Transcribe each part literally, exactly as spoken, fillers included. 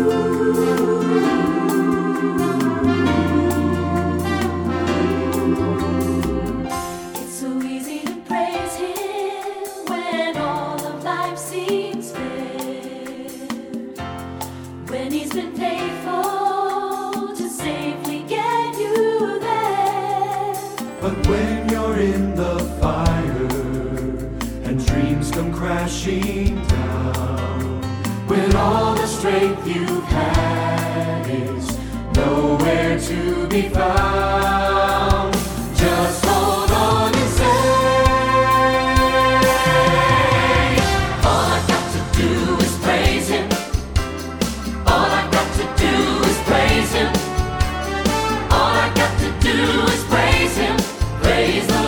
It's so easy to praise Him when all of life seems fair. When He's been faithful to safely get you there. But when you're in the fire and dreams come crashing down, when all the strength you've had is nowhere to be found, just hold on and say, all I've got to do is praise Him. All I've got to do is praise Him. All I've got to do is praise Him. Praise the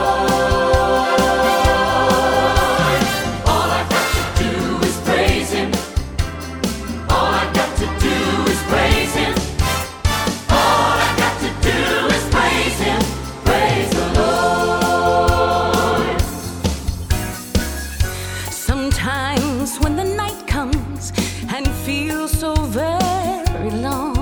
Lord. All I've got to do is praise Him. All I've got to do is praise Him. All I've got to do is praise Him. Praise the Lord. Sometimes when the night comes and feels so very long,